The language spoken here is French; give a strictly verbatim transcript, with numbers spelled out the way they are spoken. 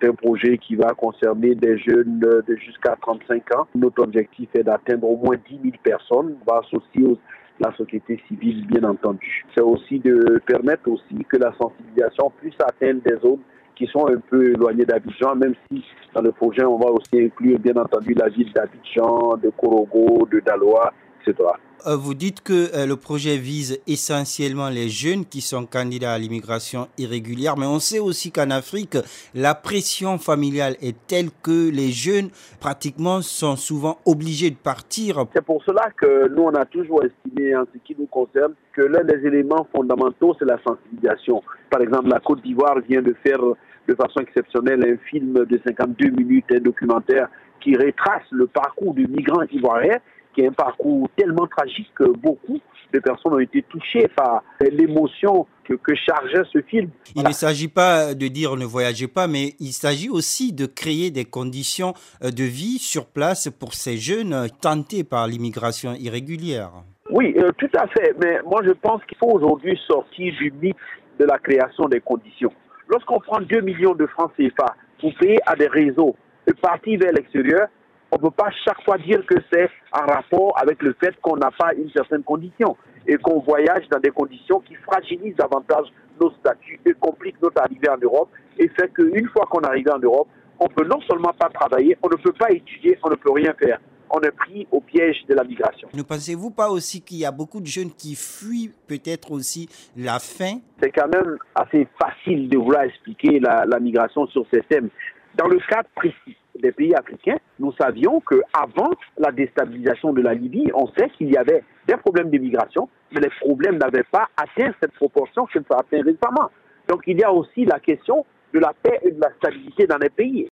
C'est un projet qui va concerner des jeunes de jusqu'à trente-cinq ans. Notre objectif est d'atteindre au moins dix mille personnes. On va associer la société civile, bien entendu. C'est aussi de permettre aussi que la sensibilisation puisse atteindre des zones qui sont un peu éloignées d'Abidjan, même si dans le projet, on va aussi inclure, bien entendu, la ville d'Abidjan, de Korogo, de Daloa, et cetera. Vous dites que euh, le projet vise essentiellement les jeunes qui sont candidats à l'immigration irrégulière, mais on sait aussi qu'en Afrique, la pression familiale est telle que les jeunes, pratiquement, sont souvent obligés de partir. C'est pour cela que nous, on a toujours estimé, en ce qui nous concerne, que l'un des éléments fondamentaux, c'est la sensibilisation. Par exemple, la Côte d'Ivoire vient de faire de façon exceptionnelle un film de cinquante-deux minutes, un documentaire qui retrace le parcours du migrant ivoirien, qui est un parcours tellement tragique que beaucoup de personnes ont été touchées par l'émotion que, que chargeait ce film. Il voilà. ne s'agit pas de dire ne voyagez pas, mais il s'agit aussi de créer des conditions de vie sur place pour ces jeunes tentés par l'immigration irrégulière. Oui, euh, tout à fait. Mais moi, je pense qu'il faut aujourd'hui sortir du mythe de la création des conditions. Lorsqu'on prend deux millions de francs C F A pour payer à des réseaux et partir vers l'extérieur, on ne peut pas chaque fois dire que c'est en rapport avec le fait qu'on n'a pas une certaine condition et qu'on voyage dans des conditions qui fragilisent davantage nos statuts et compliquent notre arrivée en Europe et fait qu'une fois qu'on arrive en Europe, on ne peut non seulement pas travailler, on ne peut pas étudier, on ne peut rien faire. On est pris au piège de la migration. Ne pensez-vous pas aussi qu'il y a beaucoup de jeunes qui fuient peut-être aussi la faim? C'est quand même assez facile de vouloir expliquer la, la migration sur ces thèmes. Dans le cadre précis des pays africains, nous savions qu'avant la déstabilisation de la Libye, on sait qu'il y avait des problèmes de migration, mais les problèmes n'avaient pas atteint cette proportion que ça a atteint récemment. Donc il y a aussi la question de la paix et de la stabilité dans les pays.